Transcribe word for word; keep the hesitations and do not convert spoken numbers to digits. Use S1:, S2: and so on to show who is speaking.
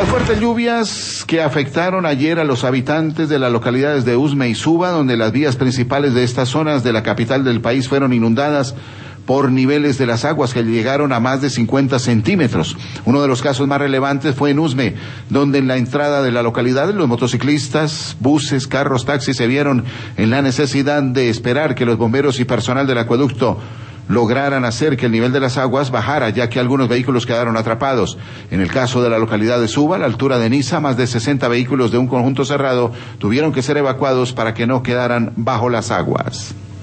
S1: Las fuertes lluvias que afectaron ayer a los habitantes de las localidades de Usme y Suba, donde las vías principales de estas zonas de la capital del país fueron inundadas por niveles de las aguas que llegaron a más de cincuenta centímetros. Uno de los casos más relevantes fue en Usme, donde en la entrada de la localidad los motociclistas, buses, carros, taxis se vieron en la necesidad de esperar que los bomberos y personal del acueducto lograran hacer que el nivel de las aguas bajara, ya que algunos vehículos quedaron atrapados. En el caso de la localidad de Suba, a la altura de Niza, más de sesenta vehículos de un conjunto cerrado tuvieron que ser evacuados para que no quedaran bajo las aguas.